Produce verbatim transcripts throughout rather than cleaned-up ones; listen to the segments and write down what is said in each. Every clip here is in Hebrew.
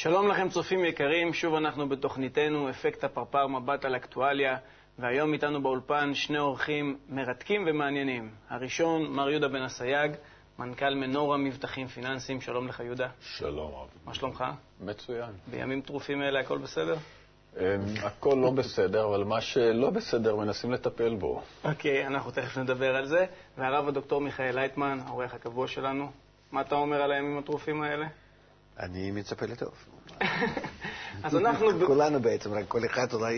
שלום לכם צופים יקרים, שוב אנחנו בתוכניתנו אפקט הפרפר מבט על אקטואליה, והיום איתנו באולפן שני אורחים מרתקים ומעניינים. הראשון, מר יהודה בן אסייג, מנכ"ל מנורה מבטחים פיננסיים. שלום לך יהודה. שלום רב. מה שלומך? מצוין. בימים טרופים האלה הכל בסדר? הכל לא בסדר, אבל מה שלא בסדר מנסים לטפל בו. אוקיי, אנחנו תכף נדבר על זה. והרב הדוקטור מיכאל לייטמן, העורך הקבוע שלנו, מה אתה אומר על הימים הטרופים האלה? אני מצפה לטוב. אז אנחנו... כולנו בעצם, רק כל אחד אולי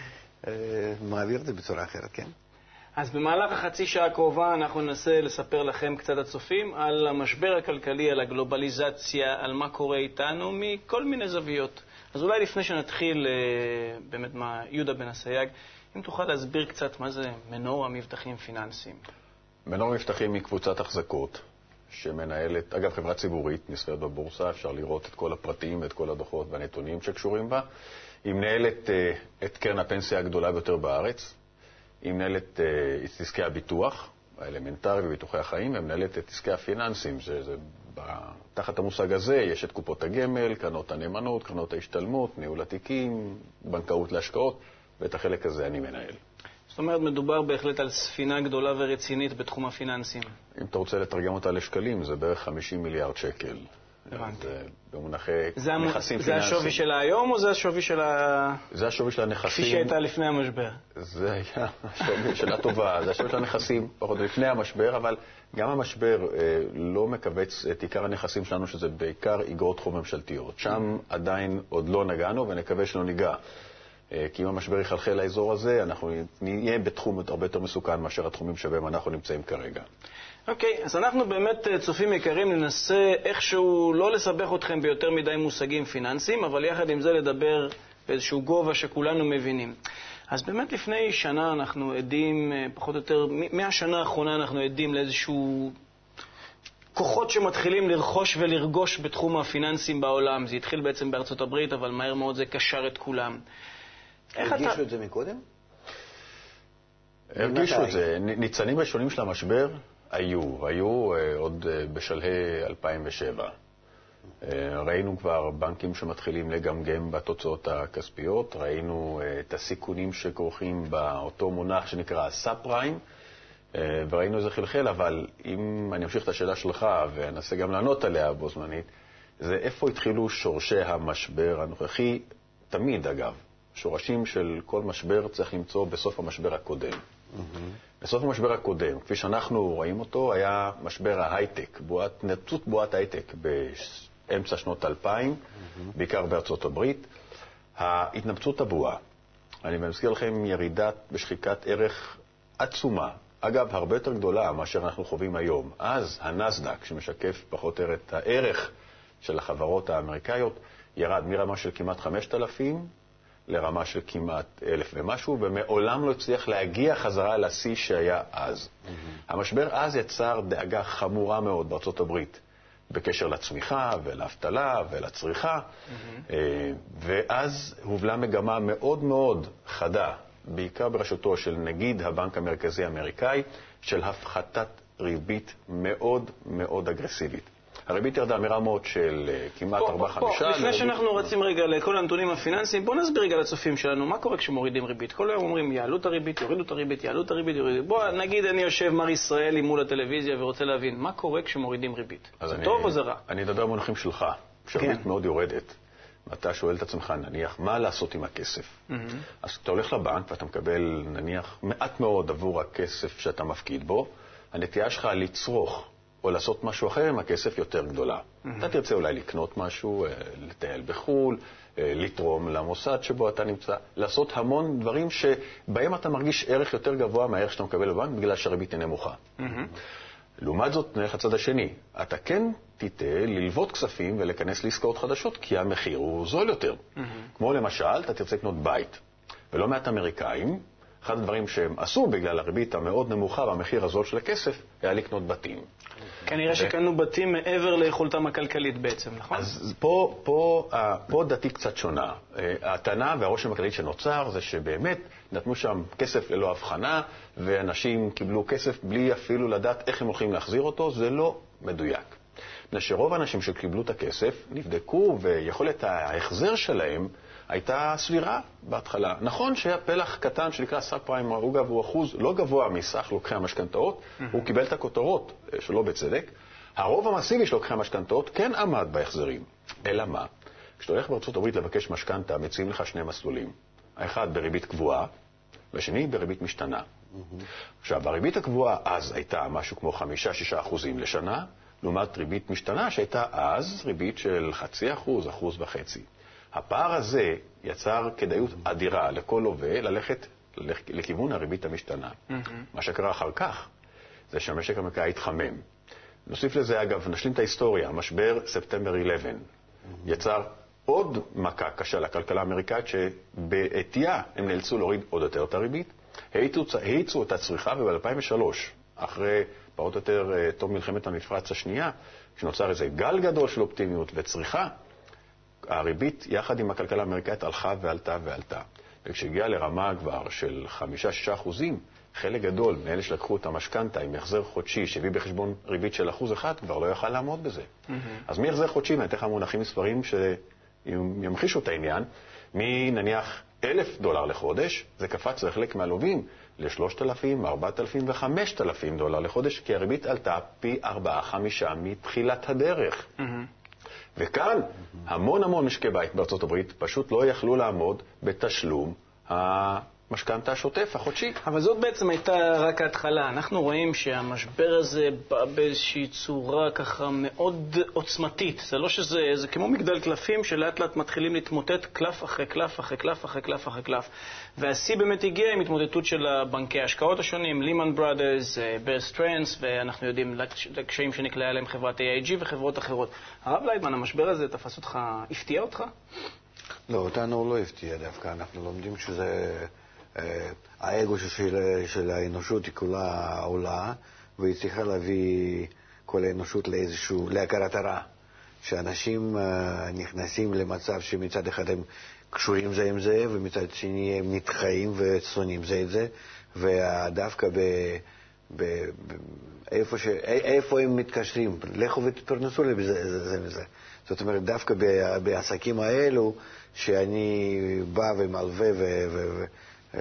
מעביר את זה בצורה אחרת, כן? אז במהלך החצי שעה הקרובה אנחנו ננסה לספר לכם קצת הצופים על המשבר הכלכלי, על הגלובליזציה, על מה קורה איתנו מכל מיני זוויות. אז אולי לפני שנתחיל באמת מה יהודה בן אסייג, אם תוכל להסביר קצת מה זה מנורה מבטחים פיננסיים. מנורה מבטחים היא קבוצת החזקות שמנהלת, אגב חברה ציבורית, נסחרת בבורסה, אפשר לראות את כל הפרטים ואת כל הדוחות והנתונים שקשורים בה. היא מנהלת את קרן הפנסיה הגדולה ביותר בארץ, היא מנהלת את עסקי הביטוח, האלמנטרי וביטוחי החיים, היא מנהלת את עסקי הפיננסים. זה, זה, תחת המושג הזה יש את קופות הגמל, קרנות הנאמנות, קרנות ההשתלמות, ניהול התיקים, בנקאות להשקעות, ואת החלק הזה אני מנהל. זאת אומרת, מדובר בהחלט על ספינה גדולה ורצינית בתחום הפיננסים. אם אתה רוצה לתרגם אותה לשקלים, זה בערך חמישים מיליארד שקל. הבנתי. במונחי זה נכסים זה פיננסיים. השווי של היום או זה השווי של ה... זה השווי של הנכסים. כפי שהייתה לפני המשבר. זה היה השווי של הטובה, זה השווי של הנכסים, פחות לפני המשבר, אבל גם המשבר אה, לא מקבץ את עיקר הנכסים שלנו, שזה בעיקר איגרות חוב ממשלתיות. שם עדיין עוד לא נגענו ונקווה שלא ניגע. כי אם המשבר יחלחל לאזור הזה, אנחנו נהיה בתחום הרבה יותר מסוכן מאשר התחומים שבהם אנחנו נמצאים כרגע. אוקיי, אז אנחנו באמת צופים יקרים, ננסה איכשהו לא לסבך אתכם ביותר מדי מושגים פיננסיים, אבל יחד עם זה לדבר באיזשהו גובה שכולנו מבינים. אז באמת לפני שנה אנחנו עדים, פחות או יותר, מהשנה האחרונה אנחנו עדים לאיזשהו כוחות שמתחילים לרכוש ולרגוש בתחום הפיננסים בעולם. זה התחיל בעצם בארצות הברית, אבל מהר מאוד זה קשר את כולם. הרגישו אתה... את זה מקודם? הרגישו את זה. ניצנים ראשונים של המשבר היו, היו עוד בשלהי אלפיים ושבע. ראינו כבר בנקים שמתחילים לגמגם בתוצאות הכספיות, ראינו את הסיכונים שכרוכים באותו מונח שנקרא סאב-פריים, וראינו איזה חלחל, אבל אם אני אמשיך את השאלה שלך ואנסה גם לענות עליה בו זמנית, זה איפה התחילו שורשי המשבר הנוכחי, תמיד אגב. שורשים של כל משבר צריך למצוא בסוף המשבר הקודם. Mm-hmm. בסוף המשבר הקודם, כפי שאנחנו רואים אותו, היה משבר ההייטק, בועת, נצות בועת הייטק באמצע שנות אלפיים, mm-hmm. בעיקר בארצות הברית. ההתנפצות הבועה, אני מזכיר לכם ירידת בשחיקת ערך עצומה, אגב הרבה יותר גדולה מאשר אנחנו חווים היום. אז הנסדק, שמשקף פחות או יותר את הערך של החברות האמריקאיות, ירד מרמה של כמעט חמשת אלפים, לרמה של כמעט אלף ומשהו, ומעולם לא הצליח להגיע חזרה לשיא שהיה אז. Mm-hmm. המשבר אז יצר דאגה חמורה מאוד בארצות הברית, בקשר לצמיחה ולאבטלה ולצריכה, mm-hmm. ואז הובלה מגמה מאוד מאוד חדה, בעיקר בראשותו של נגיד הבנק המרכזי האמריקאי, של הפחתת ריבית מאוד מאוד אגרסיבית. הריבית ירדה מרמות של כמעט ארבע חמישה. לפני שאנחנו רצים רגע לכל הנתונים הפיננסיים, בואו נסביר רגע לצופים שלנו, מה קורה כשמורידים ריבית? כל היום אומרים, יעלו את הריבית, יורידו את הריבית, יעלו את הריבית, יורידו. בואו נגיד אני יושב מר ישראלי מול הטלוויזיה ורוצה להבין, מה קורה כשמורידים ריבית? זה טוב או זה רע? אני אדבר במונחים שלך, כשהריבית מאוד יורדת, ואתה שואל את עצמך, נניח, מה לעשות עם הכסף? אז אתה הולך לבנק ואתה מקבל, נניח, מעט מאוד עבור הכסף שאתה מפקיד בו, הנטייה שלך לצרוך או לעשות משהו אחר עם הכסף יותר גדולה. Mm-hmm. אתה תרצה אולי לקנות משהו, לטייל בחול, לתרום למוסד שבו אתה נמצא, לעשות המון דברים שבהם אתה מרגיש ערך יותר גבוה מהערך שאתה מקבל בבנק, בגלל שהריבית היא נמוכה. Mm-hmm. לעומת זאת, נלך הצד השני, אתה כן תיתה ללוות כספים ולכנס לעסקאות חדשות, כי המחיר הוא זול יותר. Mm-hmm. כמו למשל, אתה תרצה לקנות בית, ולא מעט אמריקאים, אחד הדברים שהם עשו בגלל הריבית המאוד נמוכה והמחיר הזול של הכסף, היה לקנות בתים. כנראה שקנו בתים מעבר ליכולתם הכלכלית בעצם, נכון? אז פה, פה, פה דעתי קצת שונה. הטענה והרושם הכללי שנוצר זה שבאמת נתנו שם כסף ללא הבחנה, ואנשים קיבלו כסף בלי אפילו לדעת איך הם הולכים להחזיר אותו, זה לא מדויק. מפני שרוב האנשים שקיבלו את הכסף נבדקו, ויכולת ההחזר שלהם הייתה סבירה בהתחלה. נכון שהיה פלח קטן שנקרא סאב פריים, הוא גבוה אחוז לא גבוה מסך לוקחי המשכנתאות, mm-hmm. הוא קיבל את הכותרות שלא בצדק. הרוב המסיבי של לוקחי המשכנתאות כן עמד בהחזרים. אלא מה? כשאתה הולך בארצות הברית לבקש משכנתה, מציעים לך שני מסלולים. האחד בריבית קבועה, והשני בריבית משתנה. Mm-hmm. עכשיו, בריבית הקבועה אז הייתה משהו כמו חמישה שישה אחוזים לשנה, לעומת ריבית משתנה שהייתה אז ריבית של חצי אחוז, אחוז וחצי. הפער הזה יצר כדאיות אדירה לכל לווה ללכת לכיוון הריבית המשתנה. Mm-hmm. מה שקרה אחר כך זה שהמשק האמריקאי התחמם. נוסיף לזה, אגב, נשלים את ההיסטוריה, משבר ספטמבר אחת עשרה mm-hmm. יצר עוד מכה קשה לכלכלה האמריקאית, שבעתיה הם נאלצו להוריד עוד יותר את הריבית, האיצו את הצריכה, וב-אלפיים ושלוש, אחרי פחות או יותר תום מלחמת המפרץ השנייה, כשנוצר איזה גל גדול של אופטימיות וצריכה, הריבית יחד עם הכלכלה האמריקאית הלכה ועלתה ועלתה. וכשהגיעה לרמה כבר של חמישה שישה אחוזים, חלק גדול מאלה שלקחו את המשכנתה עם החזר חודשי שהביא בחשבון ריבית של אחוז אחד, כבר לא יוכל לעמוד בזה. Mm-hmm. אז מי החזר חודשי? אני אתן לך מונחים מספרים שימחישו את העניין. מי נניח אלף דולר לחודש, זה קפץ לחלק מהלווים ל-שלושת אלפים, ארבעת אלפים וחמשת אלפים דולר לחודש, כי הריבית עלתה פי ארבעה, חמישה מתחילת הדרך. Mm-hmm. וכאן המון המון משקי בית בארצות הברית פשוט לא יכלו לעמוד בתשלום המשכנתה השוטף, החודשי. אבל זאת בעצם הייתה רק ההתחלה. אנחנו רואים שהמשבר הזה בא באיזושהי צורה ככה מאוד עוצמתית. זה לא שזה, זה כמו מגדל קלפים שלאט לאט מתחילים להתמוטט קלף אחרי קלף אחרי קלף אחרי קלף אחרי קלף. והשיא באמת הגיע עם התמוטטות של בנקי ההשקעות השונים, לימן ברודרס, בר סטרנס, ואנחנו יודעים לקשיים שנקלעה עליהם חברת איי איי ג'י וחברות אחרות. הרב לייטמן, המשבר הזה תפס אותך, הפתיע אותך? לא, אותנו לא הפתיע דווקא. אנחנו לומדים שזה אה, האגו של, של האנושות היא כולה עולה, והיא צריכה להביא כל האנושות לאיזשהו, להכרת הרע. שאנשים אה, נכנסים למצב שמצד אחד הם קשורים זה עם זה, ומצד שני הם נתחיים וצונים זה את זה, ודווקא ב... ב, ב איפה, ש, איפה הם מתקשרים, לכו ותפרנסו לזה זה וזה. זאת אומרת, דווקא בעסקים האלו, שאני בא ומלווה ו... ו, ו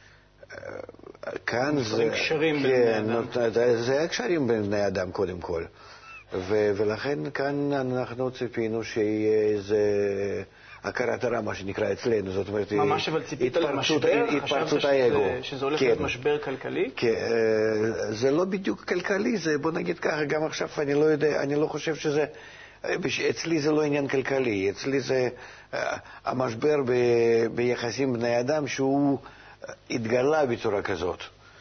כאן זה... קשרים בין בני אדם. זה קשרים בין בני אדם קודם כל. ו, ולכן כאן אנחנו ציפינו שיהיה איזה... הכרת הרע, מה שנקרא אצלנו, זאת אומרת... ממש אבל ציפית למשבר? חשבת שזה הולך להיות משבר כלכלי? כן, זה לא בדיוק כלכלי, זה, בוא נגיד ככה, גם עכשיו אני לא יודע, אני לא חושב שזה... אצלי זה לא עניין כלכלי, אצלי זה המשבר ב, ביחסים בני אדם שהוא התגלה בצורה כזאת,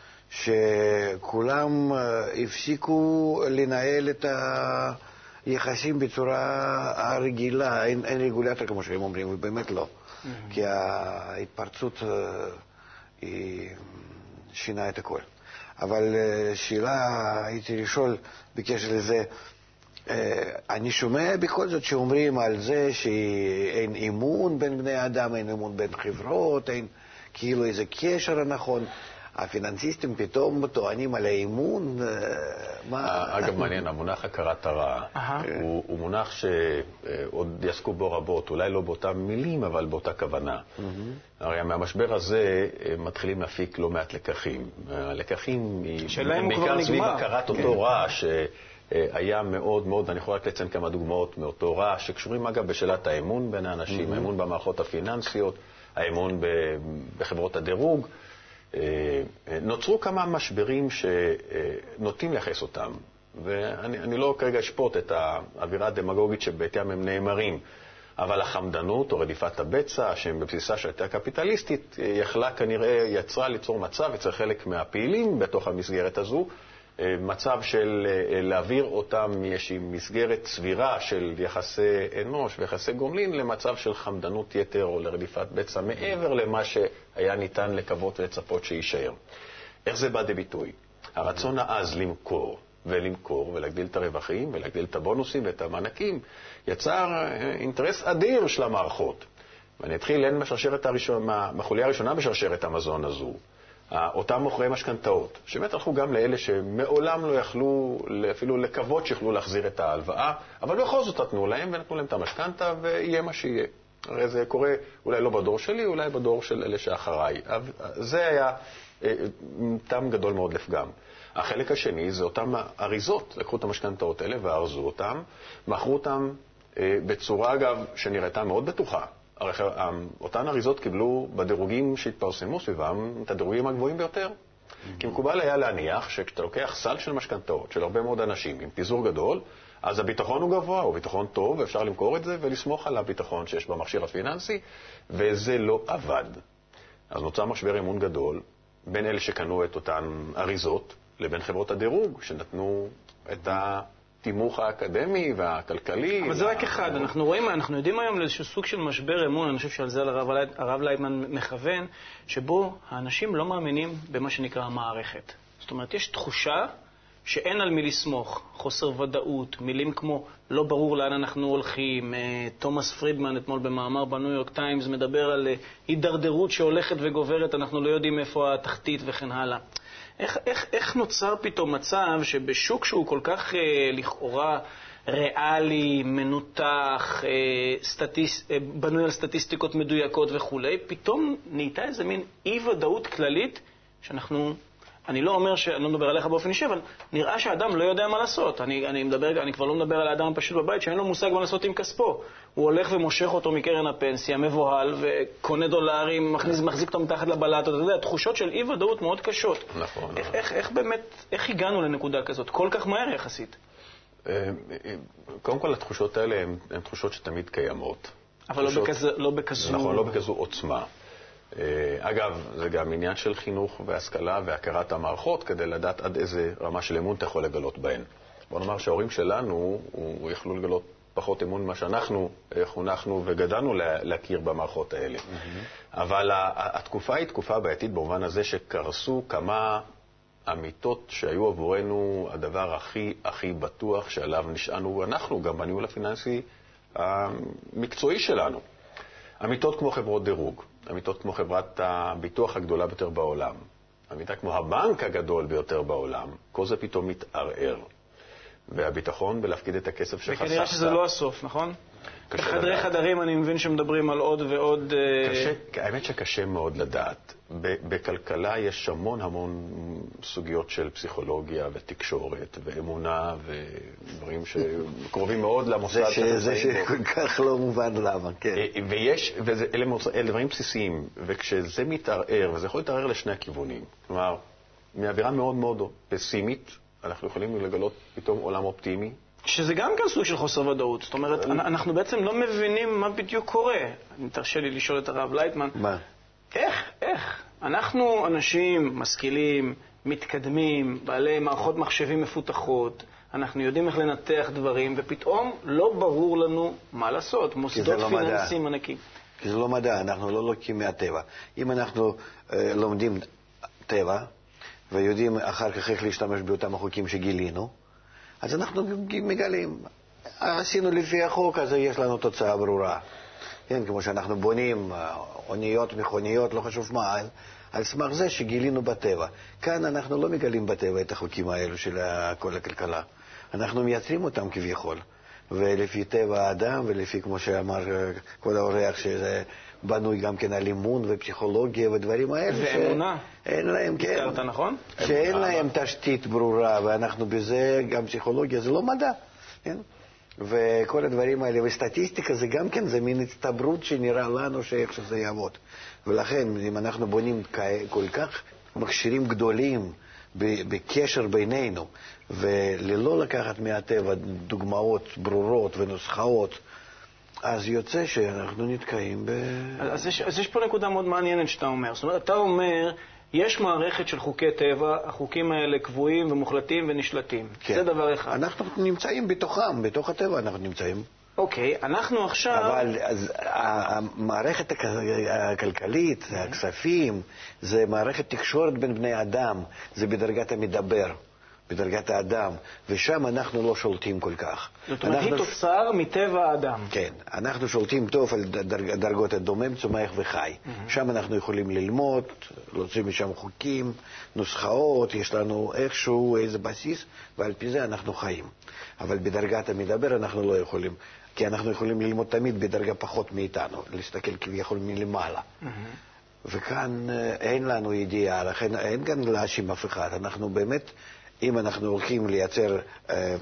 שכולם הפסיקו לנהל את ה... יחסים בצורה הרגילה, אין, אין רגולטור כמו שהם אומרים, ובאמת לא. Mm-hmm. כי ההתפרצות uh, היא שינה את הכל. אבל uh, שאלה הייתי לשאול בקשר לזה, uh, אני שומע בכל זאת שאומרים על זה שאין אמון בין בני אדם, אין אמון בין חברות, אין כאילו איזה קשר הנכון. הפיננסיסטים פתאום טוענים על האימון, מה... אגב, מעניין, המונח הכרת הרע הוא, הוא מונח שעוד יעסקו בו רבות, אולי לא באותן מילים, אבל באותה כוונה. הרי מהמשבר הזה מתחילים להפיק לא מעט לקחים. הלקחים הם בעיקר סביב הכרת אותו רע, שהיה מאוד מאוד, אני יכול רק לציין כמה דוגמאות מאותו רע, שקשורים אגב בשאלת האמון בין האנשים, האמון במערכות הפיננסיות, האמון בחברות הדירוג. נוצרו כמה משברים שנוטים לייחס אותם, ואני אני לא כרגע אשפוט את האווירה הדמגוגית שבעתיים הם נאמרים, אבל החמדנות או רדיפת הבצע, שהם בבסיסה שהייתה קפיטליסטית, יכלה כנראה, יצרה ליצור מצב, אצל חלק מהפעילים בתוך המסגרת הזו, מצב של להעביר אותם מאיזושהי מסגרת סבירה של יחסי אנוש ויחסי גומלין למצב של חמדנות יתר או לרדיפת בצע מעבר למה שהיה ניתן לקוות ולצפות שישאר. איך זה בא לביטוי? הרצון העז למכור ולמכור ולהגדיל את הרווחים ולהגדיל את הבונוסים ואת המענקים יצר אינטרס אדיר של המערכות. ואני אתחיל הן בשרשרת הראשונה, בחוליה הראשונה בשרשרת המזון הזו. אותם מוכרי משכנתאות, שבאמת הלכו גם לאלה שמעולם לא יכלו אפילו לקוות שיוכלו להחזיר את ההלוואה, אבל בכל זאת נתנו להם ונתנו להם את המשכנתה ויהיה מה שיהיה. הרי זה קורה אולי לא בדור שלי, אולי בדור של אלה שאחריי. זה היה טעם גדול מאוד לפגם. החלק השני זה אותם אריזות, לקחו את המשכנתאות האלה וארזו אותם, מכרו אותם בצורה אגב שנראיתה מאוד בטוחה. הרי אותן אריזות קיבלו בדירוגים שהתפרסמו סביבם את הדירוגים הגבוהים ביותר. כי מקובל היה להניח שכשאתה לוקח סל של משכנתאות של הרבה מאוד אנשים עם פיזור גדול, אז הביטחון הוא גבוה, הוא ביטחון טוב, ואפשר למכור את זה ולסמוך על הביטחון שיש במכשיר הפיננסי, וזה לא עבד. אז נוצר משבר אמון גדול בין אלה שקנו את אותן אריזות לבין חברות הדירוג שנתנו את התימוך האקדמי והכלכלי. אבל זה רק אחד. אנחנו רואים, אנחנו יודעים היום לאיזשהו סוג של משבר אמון, אני חושב שעל זה הרב לייטמן מכוון, שבו האנשים לא מאמינים במה שנקרא המערכת. זאת אומרת, יש תחושה שאין על מי לסמוך, חוסר ודאות, מילים כמו לא ברור לאן אנחנו הולכים. תומאס פרידמן אתמול במאמר בניו יורק טיימס מדבר על הידרדרות שהולכת וגוברת, אנחנו לא יודעים איפה התחתית וכן הלאה. איך, איך, איך נוצר פתאום מצב שבשוק שהוא כל כך אה, לכאורה ריאלי, מנותח, אה, סטטיס, אה, בנוי על סטטיסטיקות מדויקות וכו', פתאום נהייתה איזה מין אי-ודאות כללית שאנחנו, אני לא אומר שאני לא מדבר עליך באופן אישי, אבל נראה שהאדם לא יודע מה לעשות. אני, אני, מדבר, אני כבר לא מדבר על האדם הפשוט בבית שאין לו מושג מה לעשות עם כספו. הוא הולך ומושך אותו מקרן הפנסיה, מבוהל, וקונה דולרים, מכניס, מחזיק אותו מתחת לבלטות. אתה יודע, תחושות של אי-ודאות מאוד קשות. נכון. איך, איך, איך באמת, איך הגענו לנקודה כזאת? כל כך מהר יחסית. קודם כל, התחושות האלה הן, הן תחושות שתמיד קיימות. אבל תחושות, לא, בכזו, לא בכזו... נכון, לא בכזו עוצמה. אגב, זה גם עניין של חינוך והשכלה והכרת המערכות, כדי לדעת עד איזה רמה של אמון אתה יכול לגלות בהן. בוא נאמר שההורים שלנו יכלו לגלות פחות אמון ממה שאנחנו חונכנו וגדלנו להכיר במערכות האלה. Mm-hmm. אבל התקופה היא תקופה בעייתית במובן הזה שקרסו כמה אמיתות שהיו עבורנו הדבר הכי הכי בטוח שעליו נשענו אנחנו, גם בניהול הפיננסי המקצועי שלנו. אמיתות כמו חברות דירוג, אמיתות כמו חברת הביטוח הגדולה ביותר בעולם, אמיתה כמו הבנק הגדול ביותר בעולם, כל זה פתאום מתערער. והביטחון בלהפקיד את הכסף שחסכת. וכנראה שזה לא הסוף, נכון? בחדרי חדרים אני מבין שמדברים על עוד ועוד... קשה, האמת שקשה מאוד לדעת. בכלכלה יש המון המון סוגיות של פסיכולוגיה ותקשורת ואמונה ודברים שקרובים מאוד למוסד. זה שכל כך לא מובן למה, כן. ויש, ואלה דברים בסיסיים, וכשזה מתערער, וזה יכול להתערער לשני הכיוונים, כלומר, מאווירה מאוד מאוד פסימית, אנחנו יכולים לגלות פתאום עולם אופטימי. שזה גם כן סוג של חוסר ודאות. זאת אומרת, אנחנו בעצם לא מבינים מה בדיוק קורה. אני תרשה לי לשאול את הרב לייטמן. מה? איך, איך? אנחנו אנשים משכילים, מתקדמים, בעלי מערכות מחשבים מפותחות, אנחנו יודעים איך לנתח דברים, ופתאום לא ברור לנו מה לעשות. מוסדות פיננסיים ענקים. כי זה לא מדע, אנחנו לא לוקחים מהטבע. אם אנחנו אה, לומדים טבע, ויודעים אחר כך איך להשתמש באותם החוקים שגילינו, אז אנחנו מגלים. עשינו לפי החוק, אז יש לנו תוצאה ברורה. כן, כמו שאנחנו בונים אוניות, מכוניות, לא חשוב מה, על, על סמך זה שגילינו בטבע. כאן אנחנו לא מגלים בטבע את החוקים האלו של כל הכלכלה. אנחנו מייצרים אותם כביכול. ולפי טבע האדם, ולפי, כמו שאמר כבוד האורח, שזה בנוי גם כן על אימון ופסיכולוגיה ודברים האלה. ואמונה. אין להם, כן. אתה נכון? שאין להם תשתית ברורה, ואנחנו בזה, גם פסיכולוגיה, זה לא מדע, כן? וכל הדברים האלה, וסטטיסטיקה זה גם כן, זה מין הצטברות שנראה לנו שאיך שזה יעבוד. ולכן, אם אנחנו בונים כל כך מכשירים גדולים בקשר בינינו, וללא לקחת מהטבע דוגמאות ברורות ונוסחאות, אז יוצא שאנחנו נתקעים ב... אז יש, אז יש פה נקודה מאוד מעניינת שאתה אומר. זאת אומרת, אתה אומר, יש מערכת של חוקי טבע, החוקים האלה קבועים ומוחלטים ונשלטים. כן. זה דבר אחד. אנחנו נמצאים בתוכם, בתוך הטבע אנחנו נמצאים. אוקיי, אנחנו עכשיו... אבל אז, המערכת הכלכלית, הכספים, זה מערכת תקשורת בין בני אדם, זה בדרגת המדבר. בדרגת האדם, ושם אנחנו לא שולטים כל כך. זאת אומרת, היא תוצר מטבע האדם. כן, אנחנו שולטים טוב על דרג, דרגות הדומם, צומח וחי. Mm-hmm. שם אנחנו יכולים ללמוד, להוציא משם חוקים, נוסחאות, יש לנו איכשהו איזה בסיס, ועל פי זה אנחנו חיים. אבל בדרגת המדבר אנחנו לא יכולים, כי אנחנו יכולים ללמוד תמיד בדרגה פחות מאיתנו, להסתכל כביכול מלמעלה. Mm-hmm. וכאן אין לנו ידיעה, לכן אין כאן להאשים אף אחד. אנחנו באמת, אם אנחנו הולכים לייצר אה,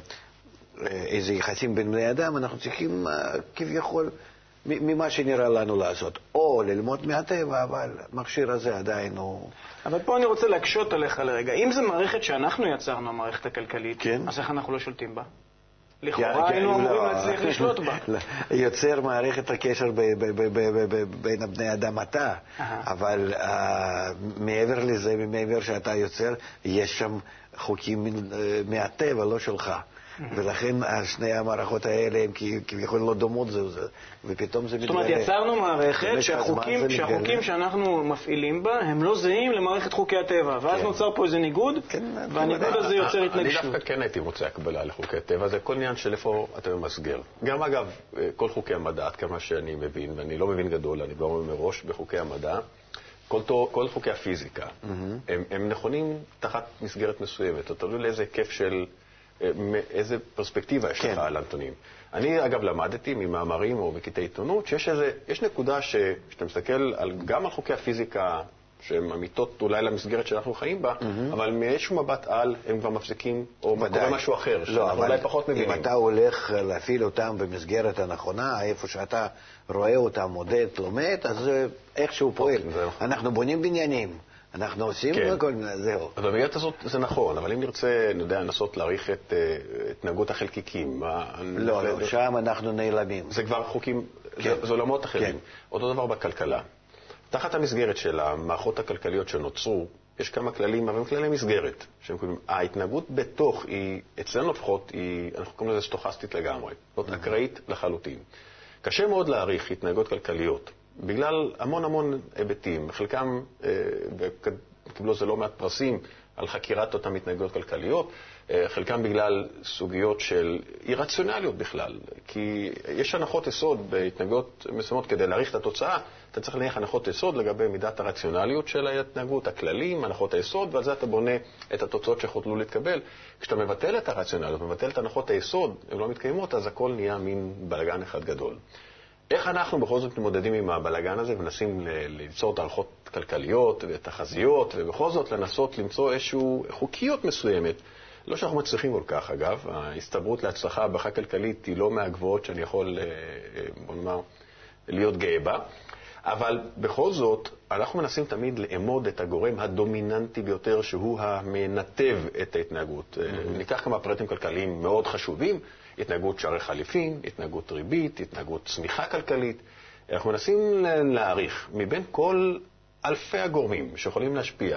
איזה יחסים בין בני אדם, אנחנו צריכים אה, כביכול ממה שנראה לנו לעשות. או ללמוד מהטבע, אבל המכשיר הזה עדיין הוא... אבל פה אני רוצה להקשות עליך לרגע. אם זו מערכת שאנחנו יצרנו, המערכת הכלכלית, כן? אז איך אנחנו לא שולטים בה? לכאורה היינו אמורים להצליח לשלוט בה. יוצר מערכת הקשר בין הבני אדם אתה, אבל מעבר לזה, מעבר שאתה יוצר, יש שם חוקים מהטבע, לא שלך. ולכן שני המערכות האלה הם כביכול לא דומות זה וזה, ופתאום זה מתגלה. זאת אומרת, יצרנו מערכת שהחוקים שאנחנו מפעילים בה הם לא זהים למערכת חוקי הטבע, ואז נוצר פה איזה ניגוד, והניגוד הזה יוצר התנגשות. אני דווקא כן הייתי רוצה הקבלה לחוקי הטבע, זה כל עניין של איפה אתה ממסגר. גם אגב, כל חוקי המדע, עד כמה שאני מבין, ואני לא מבין גדול, אני לא אומר מראש בחוקי המדע, כל חוקי הפיזיקה, הם נכונים תחת מסגרת מסוימת, או תלוי לאיזה היקף של איזה פרספקטיבה יש לך על הנתונים. אני אגב למדתי ממאמרים או מקטעי עיתונות שיש איזה, יש נקודה שאתה מסתכל על, גם על חוקי הפיזיקה שהן אמיתות אולי למסגרת שאנחנו חיים בה, אבל מאיזשהו מבט על הם כבר מפסיקים או קורה משהו אחר, שאנחנו אולי פחות מבינים. אם אתה הולך להפעיל אותם במסגרת הנכונה, איפה שאתה רואה אותם, מודד, לומד, אז איכשהו פועל. אנחנו בונים בניינים. אנחנו עושים הכל, זהו. אז במסגרת הזאת זה נכון, אבל אם נרצה, אני יודע, לנסות להעריך את התנהגות החלקיקים. לא, לא, שם אנחנו נעלמים. זה כבר חוקים, זה עולמות אחרים. אותו דבר בכלכלה. תחת המסגרת של המערכות הכלכליות שנוצרו, יש כמה כללים, אבל הם כללי מסגרת. ההתנהגות בתוך היא, אצלנו לפחות, אנחנו קוראים לזה סטוכסטית לגמרי. זאת אקראית לחלוטין. קשה מאוד להעריך התנהגות כלכליות. בגלל המון המון היבטים, חלקם קיבלו זה לא מעט פרסים על חקירת אותם התנהגויות כלכליות, חלקם בגלל סוגיות של אירציונליות בכלל, כי יש הנחות יסוד בהתנהגויות מסוימות כדי להעריך את התוצאה, אתה צריך להניח הנחות יסוד לגבי מידת הרציונליות של ההתנהגות, הכללים, הנחות היסוד, ועל זה אתה בונה את התוצאות שיכולו להתקבל. כשאתה מבטל את הרציונליות, מבטל את הנחות היסוד, הן לא מתקיימות, אז הכל נהיה מין בלגן אחד גדול. איך אנחנו בכל זאת מתמודדים עם הבלגן הזה ומנסים ליצור תהלכות כלכליות ותחזיות, ובכל זאת לנסות למצוא איזושהי חוקיות מסוימת? לא שאנחנו מצליחים כל כך, אגב. ההסתברות להצלחה בהערכה כלכלית היא לא מהגבוהות שאני יכול, בוא נאמר, להיות גאה בה. אבל בכל זאת, אנחנו מנסים תמיד לאמוד את הגורם הדומיננטי ביותר, שהוא המנתב את ההתנהגות. Mm-hmm. ניקח כמה פרטים כלכליים מאוד חשובים, התנהגות שערי חליפין, התנהגות ריבית, התנהגות צמיחה כלכלית. אנחנו מנסים להעריך מבין כל אלפי הגורמים שיכולים להשפיע,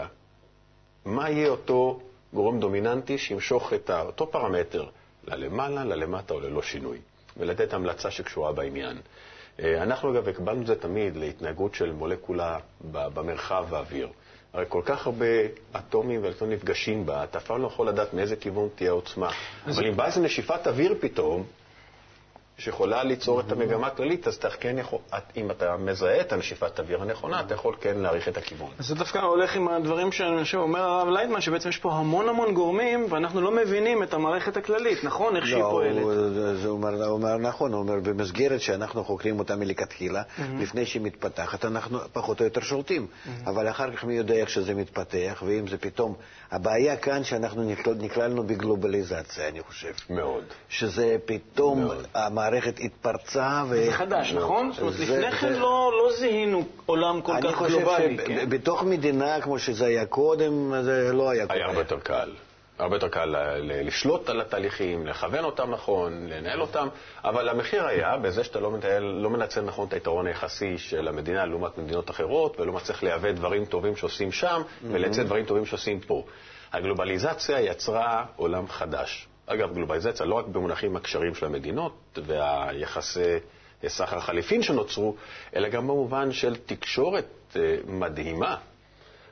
מה יהיה אותו גורם דומיננטי שימשוך את אותו פרמטר ללמעלה, ללמטה או ללא שינוי, ולתת המלצה שקשורה בעניין. אנחנו אגב הקבלנו את זה תמיד להתנהגות של מולקולה במרחב האוויר. הרי כל כך הרבה אטומים ואלקטרונים נפגשים בה, אתה אפילו לא יכול לדעת מאיזה כיוון תהיה עוצמה. אבל אם בא איזו נשיפת אוויר פתאום, שיכולה ליצור את המגמה הכללית, אז אתה כן יכול, אם אתה מזהה את הנשיפת האוויר הנכונה, אתה יכול כן להעריך את הכיוון. אז זה דווקא הולך עם הדברים שאומר הרב לייטמן, שבעצם יש פה המון המון גורמים, ואנחנו לא מבינים את המערכת הכללית, נכון? איך שהיא פועלת. לא, הוא אומר נכון, הוא אומר, במסגרת שאנחנו חוקרים אותה מלכתחילה, לפני שהיא מתפתחת, אנחנו פחות או יותר שולטים. אבל אחר כך מי יודע איך שזה מתפתח, ואם זה פתאום, הבעיה כאן שאנחנו נקללנו בגלובליזציה, אני חושב. מאוד. שזה פתאום המערכת התפרצה ו... זה חדש, נכון? זאת אומרת, לפני כן לא זיהינו עולם כל כך גלובלי. אני חושב שבתוך מדינה, כמו שזה היה קודם, זה לא היה קורה. היה הרבה יותר קל. הרבה יותר קל לשלוט על התהליכים, לכוון אותם נכון, לנהל אותם, אבל המחיר היה בזה שאתה לא מנהל, לא מנצל נכון את היתרון היחסי של המדינה לעומת מדינות אחרות, ולא מצליח להביא דברים טובים שעושים שם, ולייצא דברים טובים שעושים פה. הגלובליזציה יצרה עולם חדש. אגב, גלובליזציה לא רק במונחים הקשרים של המדינות והיחסי סחר חליפין שנוצרו, אלא גם במובן של תקשורת מדהימה.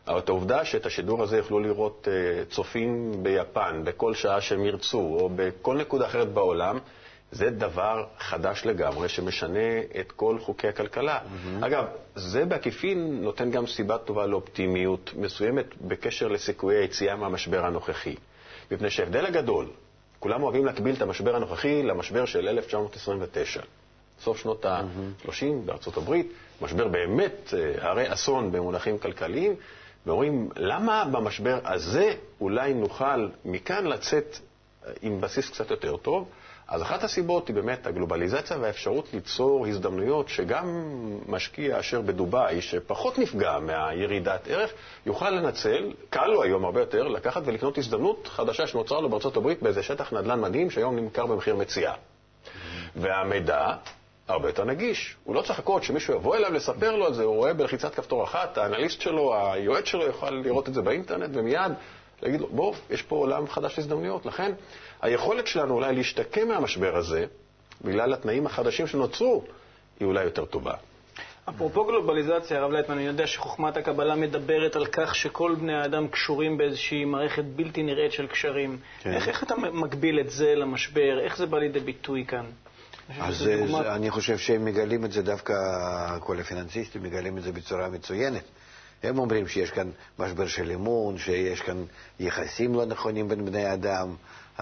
אבל את העובדה שאת השידור הזה יוכלו לראות צופים ביפן, בכל שעה שהם ירצו, או בכל נקודה אחרת בעולם, זה דבר חדש לגמרי שמשנה את כל חוקי הכלכלה. Mm-hmm. אגב, זה בעקיפין נותן גם סיבה טובה לאופטימיות מסוימת בקשר לסיכויי היציאה מהמשבר הנוכחי. מפני שההבדל הגדול, כולם אוהבים להקביל את המשבר הנוכחי למשבר של אלף תשע מאות עשרים ותשע. סוף שנות ה-שלושים mm-hmm. בארצות הברית, משבר באמת הרי אסון במונחים כלכליים, ואומרים, למה במשבר הזה אולי נוכל מכאן לצאת עם בסיס קצת יותר טוב? אז אחת הסיבות היא באמת הגלובליזציה והאפשרות ליצור הזדמנויות שגם משקיע אשר בדובאי, שפחות נפגע מהירידת ערך, יוכל לנצל, קל לו היום הרבה יותר, לקחת ולקנות הזדמנות חדשה שנוצרה לו בארצות הברית באיזה שטח נדל"ן מדהים שהיום נמכר במחיר מציאה. והמידע הרבה יותר נגיש. הוא לא צריך לחכות שמישהו יבוא אליו לספר לו על זה, הוא רואה בלחיצת כפתור אחת, האנליסט שלו, היועץ שלו יוכל לראות את זה באינטרנט ומיד להגיד לו, בוא, יש פה עולם חדש להזדמנויות. לכן, היכולת שלנו אולי להשתקם מהמשבר הזה, בגלל התנאים החדשים שנוצרו, היא אולי יותר טובה. אפרופו גלובליזציה, הרב לייטמן, אני יודע שחוכמת הקבלה מדברת על כך שכל בני האדם קשורים באיזושהי מערכת בלתי נראית של קשרים. כן. איך, איך אתה מגביל את זה למשבר? איך זה בא לידי ביטוי כאן? אז זה, דוגמה... זה, אני חושב שהם מגלים את זה דווקא, כל הפיננסיסטים מגלים את זה בצורה מצוינת. הם אומרים שיש כאן משבר של אמון, שיש כאן יחסים לא נכונים בין בני אדם,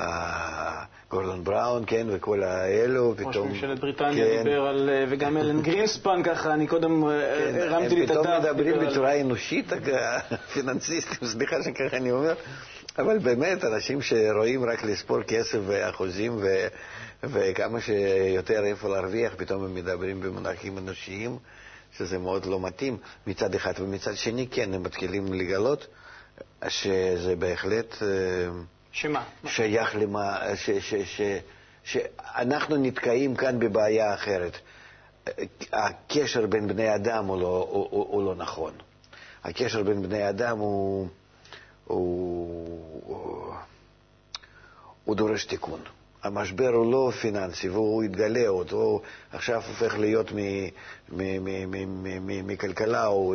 גורדון בראון, כן, וכל האלו, פתאום... ראש ממשלת בריטניה כן. דיבר על, וגם אלן גרינספן ככה, אני קודם כן, הרמתי לי את הדף. הם פתאום מדברים בצורה אנושית, הפיננסיסטים, סליחה שככה אני אומר, אבל באמת, אנשים שרואים רק לספור כסף ואחוזים ו... וכמה שיותר איפה להרוויח, פתאום הם מדברים במונחים אנושיים, שזה מאוד לא מתאים מצד אחד, ומצד שני כן, הם מתחילים לגלות שזה בהחלט שמה? שייך למה, ש, ש, ש, שאנחנו נתקעים כאן בבעיה אחרת. הקשר בין בני אדם הוא לא, הוא, הוא, הוא לא נכון. הקשר בין בני אדם הוא, הוא, הוא, הוא דורש תיקון. המשבר הוא לא פיננסי, והוא יתגלה עוד, הוא עכשיו הופך להיות מכלכלה, הוא,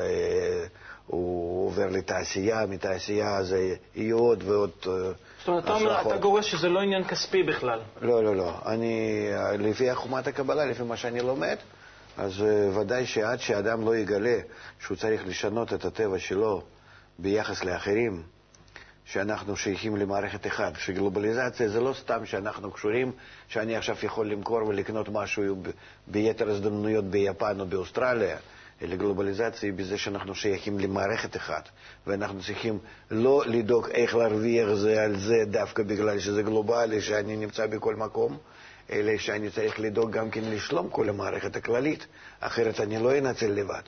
הוא עובר לתעשייה, מתעשייה זה יהיה עוד ועוד... זאת אומרת, אתה אומר, אתה גורס שזה לא עניין כספי בכלל. לא, לא, לא. אני, לפי חוכמת הקבלה, לפי מה שאני לומד, אז ודאי שעד שאדם לא יגלה שהוא צריך לשנות את הטבע שלו ביחס לאחרים, שאנחנו שייכים למערכת אחד, שגלובליזציה זה לא סתם שאנחנו קשורים, שאני עכשיו יכול למכור ולקנות משהו ביתר הזדמנויות ביפן או באוסטרליה, אלא גלובליזציה היא בזה שאנחנו שייכים למערכת אחד, ואנחנו צריכים לא לדאוג איך להרוויח זה על זה דווקא בגלל שזה גלובלי, שאני נמצא בכל מקום, אלא שאני צריך לדאוג גם כן לשלום כל המערכת הכללית, אחרת אני לא אנצל לבד.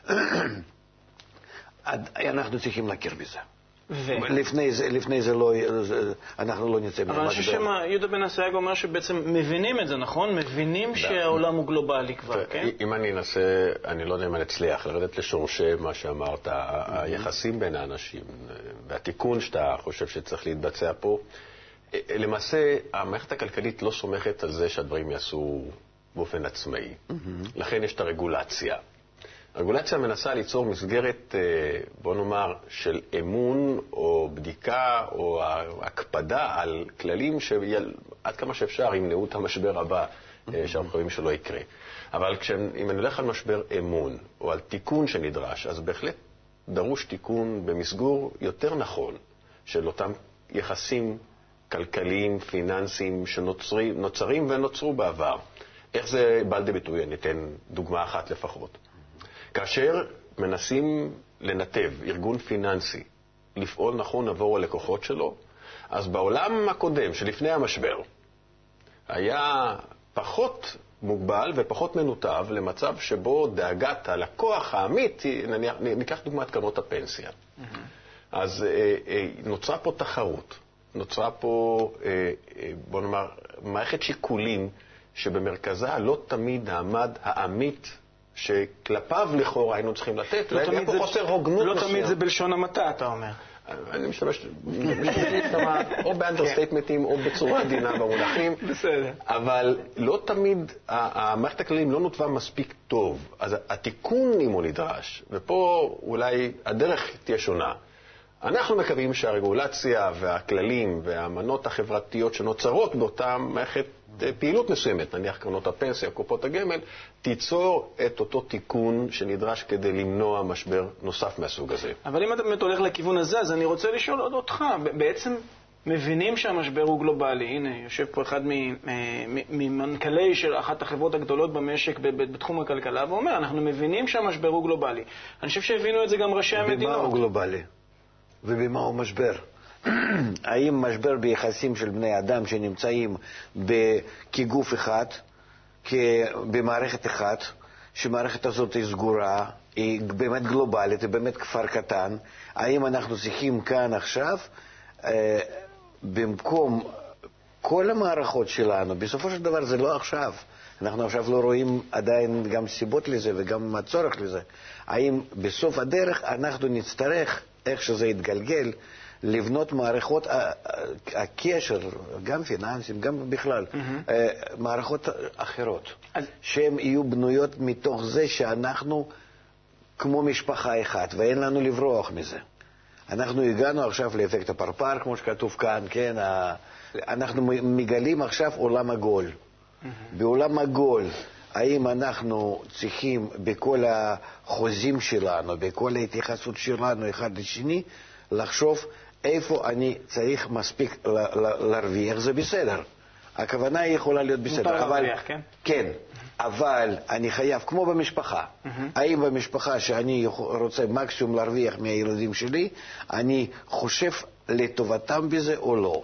אנחנו צריכים להכיר בזה. ו... לפני זה, לפני זה לא, אנחנו לא נצא מהמשבר. אבל אני חושב שיהודה בן אסייג אומר שבעצם מבינים את זה, נכון? מבינים שהעולם הוא גלובלי כבר, כן? אם אני אנסה, אני לא יודע אם אני אצליח, לרדת לשורשי מה שאמרת, היחסים בין האנשים, והתיקון שאתה חושב שצריך להתבצע פה, למעשה, המערכת הכלכלית לא סומכת על זה שהדברים יעשו באופן עצמאי. לכן יש את הרגולציה. הרגולציה מנסה ליצור מסגרת, בוא נאמר, של אמון או בדיקה או הקפדה על כללים שעד כמה שאפשר ימנעו את המשבר הבא שאנחנו חושבים שלא יקרה. אבל אם אני הולך על משבר אמון או על תיקון שנדרש, אז בהחלט דרוש תיקון במסגור יותר נכון של אותם יחסים כלכליים, פיננסיים שנוצרים ונוצרו בעבר. איך זה בא לידי ביטוי? אני אתן דוגמה אחת לפחות. כאשר מנסים לנתב ארגון פיננסי, לפעול נכון עבור הלקוחות שלו, אז בעולם הקודם, שלפני המשבר, היה פחות מוגבל ופחות מנותב למצב שבו דאגת הלקוח העמית, ניקח דוגמת קרנות הפנסיה. Mm-hmm. אז נוצרה פה תחרות, נוצרה פה, בוא נאמר, מערכת שיקולים שבמרכזה לא תמיד העמד העמית שכלפיו לכאורה היינו צריכים לתת, לא תמיד זה חוסר הוגנות. לא תמיד זה בלשון המעטה, אתה אומר. אני משתמש או באנדרסטייטמנטים או בצורה עדינה במונחים. בסדר. אבל לא תמיד, המערכת הכללים לא נותבה מספיק טוב. אז התיקון אם הוא נדרש, ופה אולי הדרך תהיה שונה. אנחנו מקווים שהרגולציה והכללים והאמנות החברתיות שנוצרות באותה מערכת פעילות מסוימת, נניח קרנות הפנסיה, קופות הגמל, תיצור את אותו תיקון שנדרש כדי למנוע משבר נוסף מהסוג הזה. אבל אם אתה באמת הולך לכיוון הזה, אז אני רוצה לשאול עוד אותך. בעצם מבינים שהמשבר הוא גלובלי. הנה, יושב פה אחד ממנכ"לי של אחת החברות הגדולות במשק בתחום הכלכלה, ואומר, אנחנו מבינים שהמשבר הוא גלובלי. אני חושב שהבינו את זה גם ראשי המדינות. במה הוא גלובלי? ובמה הוא משבר? האם משבר ביחסים של בני אדם שנמצאים כגוף אחד, במערכת אחת, שמערכת הזאת היא סגורה, היא באמת גלובלית, היא באמת כפר קטן, האם אנחנו צריכים כאן עכשיו, אה, במקום כל המערכות שלנו, בסופו של דבר זה לא עכשיו, אנחנו עכשיו לא רואים עדיין גם סיבות לזה וגם הצורך לזה, האם בסוף הדרך אנחנו נצטרך, איך שזה יתגלגל, לבנות מערכות, הקשר, גם פיננסים, גם בכלל, mm-hmm. מערכות אחרות, אז... שהן יהיו בנויות מתוך זה שאנחנו כמו משפחה אחת, ואין לנו לברוח מזה. אנחנו הגענו עכשיו לאפקט הפרפר, כמו שכתוב כאן, כן? אנחנו מגלים עכשיו עולם עגול. Mm-hmm. בעולם עגול, האם אנחנו צריכים בכל החוזים שלנו, בכל ההתייחסות שלנו אחד לשני, לחשוב איפה אני צריך מספיק להרוויח, זה בסדר. הכוונה היא יכולה להיות בסדר. מותר להרוויח, כן? כן, אבל אני חייב, כמו במשפחה, האם במשפחה שאני רוצה מקסימום להרוויח מהילדים שלי, אני חושב לטובתם בזה או לא.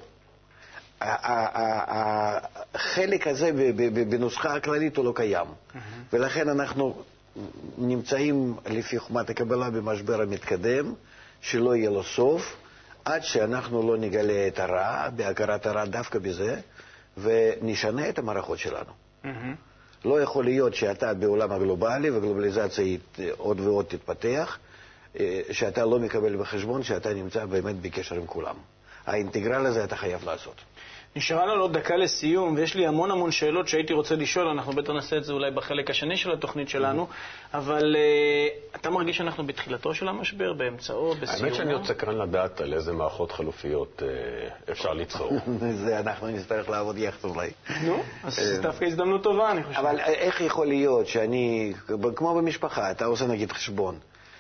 החלק הזה בנוסחה הכללית הוא לא קיים. ולכן אנחנו נמצאים לפי חוכמת הקבלה במשבר המתקדם, שלא יהיה לו סוף, עד שאנחנו לא נגלה את הרע, בהכרת הרע דווקא בזה, ונשנה את המערכות שלנו. Mm-hmm. לא יכול להיות שאתה בעולם הגלובלי, וגלובליזציה עוד ועוד תתפתח, שאתה לא מקבל בחשבון שאתה נמצא באמת בקשר עם כולם. האינטגרל הזה אתה חייב לעשות. נשארה לנו עוד דקה לסיום, ויש לי המון המון שאלות שהייתי רוצה לשאול, אנחנו בטח נעשה את זה אולי בחלק השני של התוכנית שלנו, אבל uh, אתה מרגיש שאנחנו בתחילתו של המשבר, באמצעו, בסיומו? האמת שאני רוצה כאן לדעת על איזה מערכות חלופיות uh, אפשר ליצור. זה אנחנו נצטרך לעבוד יחד אולי. נו, אז זה דווקא הזדמנות טובה, אני חושב. אבל איך יכול להיות שאני, כמו במשפחה, אתה עושה נגיד חשבון,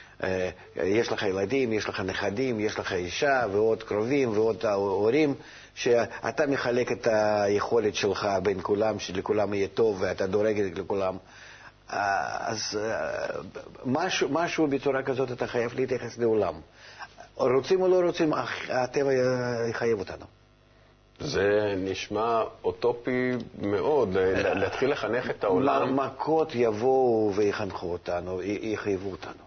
יש לך ילדים, יש לך נכדים, יש לך אישה ועוד קרובים ועוד הורים, שאתה מחלק את היכולת שלך בין כולם, שלכולם יהיה טוב ואתה דורג לכולם. אז משהו, משהו בצורה כזאת אתה חייב להתייחס לעולם. רוצים או לא רוצים, הטבע יחייב אותנו. זה נשמע אוטופי מאוד, להתחיל לחנך את העולם. מכות יבואו ויחנכו אותנו, יחייבו אותנו.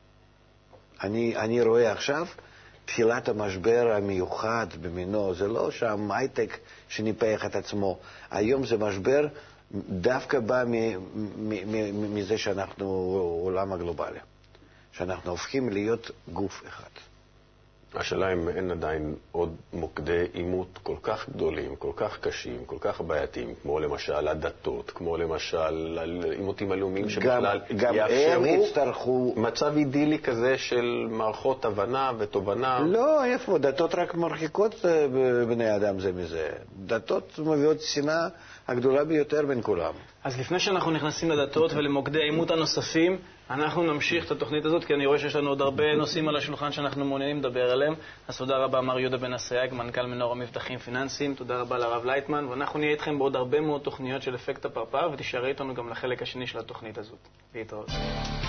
אני, אני רואה עכשיו תחילת המשבר המיוחד במינו, זה לא שם הייטק שניפח את עצמו. היום זה משבר דווקא בא מזה שאנחנו עולם הגלובלי, שאנחנו הופכים להיות גוף אחד. השאלה אם אין עדיין עוד מוקדי עימות כל כך גדולים, כל כך קשים, כל כך בעייתיים, כמו למשל הדתות, כמו למשל עימותים הלאומיים שבכלל יאפשרו מצב אידילי כזה של מערכות הבנה ותובנה. לא, איפה? דתות רק מרחיקות בני אדם זה מזה. דתות מביאות שנאה הגדולה ביותר בין כולם. אז לפני שאנחנו נכנסים לדתות ולמוקדי העימות הנוספים, אנחנו נמשיך את התוכנית הזאת, כי אני רואה שיש לנו עוד הרבה נושאים על השולחן שאנחנו מעוניינים לדבר עליהם. אז תודה רבה מר יהודה בן אסייג, מנכ"ל מנור המבטחים פיננסיים, תודה רבה לרב לייטמן, ואנחנו נהיה איתכם בעוד הרבה מאוד תוכניות של אפקט הפרפר, ותישארי איתנו גם לחלק השני של התוכנית הזאת. להתראות.